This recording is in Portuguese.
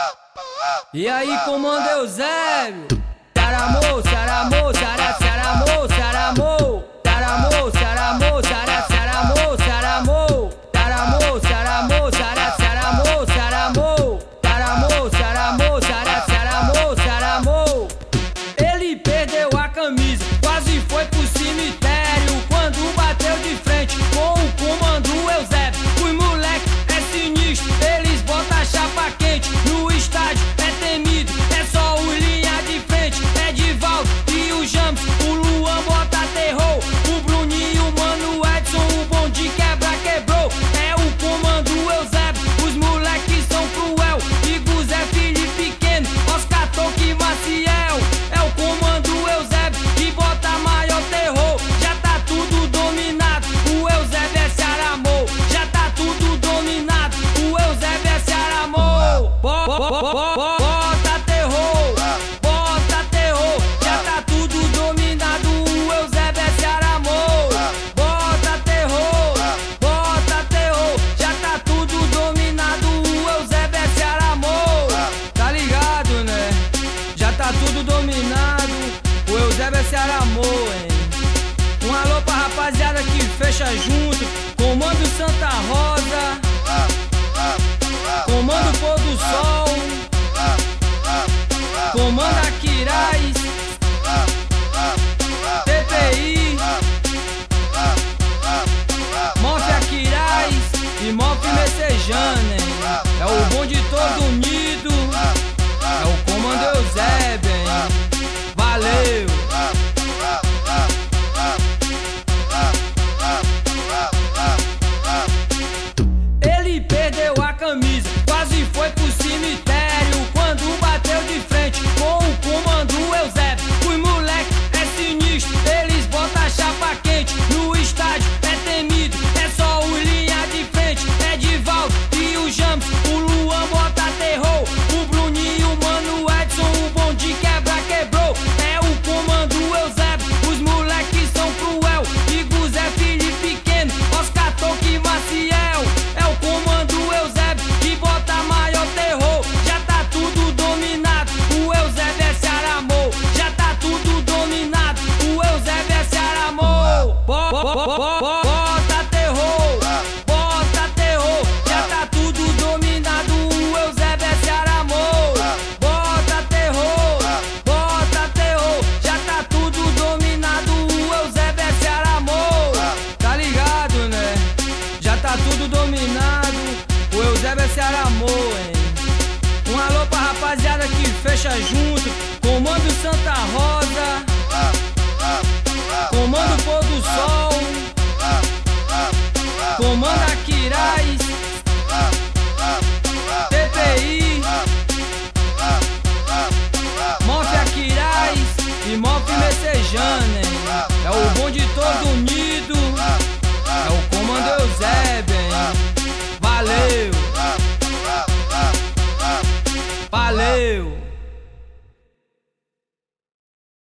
E aí, comando Eusébio? Saramô, saramô, sará, saramô, saramô. Saramô, saramô, sará, saramô, saramô. Saramô, saramô, sará, saramô, saramô. Saramô, saramô, sará, saramô, saramô. Ele perdeu a camisa, quase foi pro cemitério quando bateu de frente com o comando Eusébio. Os moleque é sinistro, eles botam a chapa quente. No estádio é temido, é só o linha de frente. É Divaldo e o James, o Luan bota terror. O Bruninho, o Mano Edson, o bonde quebra, quebrou. É o comando Eusébio, os moleques são cruel. Igor Zé, Felipe Pequeno, Oscar Toque, Maciel. É o comando Eusébio que bota maior terror. Já tá tudo dominado, o Eusébio é Saramô. Já tá tudo dominado, o Eusébio é Saramô. Bota terror, bota terror. Já tá tudo dominado, o Eusébio é Saramô. Bota terror, já tá tudo dominado, o Eusébio é Saramô. Tá ligado, né? Já tá tudo dominado, o Eusébio é Saramô, hein? Um alô pra rapaziada que fecha junto. Comando Santa Rosa, comando Pôr do Sol, comando Aquiraz, TPI, Mof Aquiraz e Mof Messejana, hein? É o bonde todo unido, é o comando Eusébio, hein? Valeu! Ele perdeu a camisa, quase foi pro cemitério quando bateu de frente com o comando Eusébio. Os moleque é sinistro, eles botam a chapa quente. No estádio é temido, é só o linha de frente. É Divaldo e o James, o Luan bota terror. O Bruninho, o Mano Edson, o bonde quebra, quebrou. É o comando Eusébio, os moleques são cruel. Igor Zé, Felipe Pequeno, Oscar Toque, Maciel. É o comando Eusébio que bota maior terror. Já tá tudo dominado, o Eusébio é Saramô. Já tá tudo dominado, o Eusébio é Saramô. Bota terror, bota terror. Já tá tudo dominado, o Eusébio é Saramô. Bota terror, já tá tudo dominado, o Eusébio é Saramô. Tá ligado, né? Já tá tudo dominado, o Eusébio é Saramô, hein? Um alô pra rapaziada que fecha junto. Comando Santa Rosa,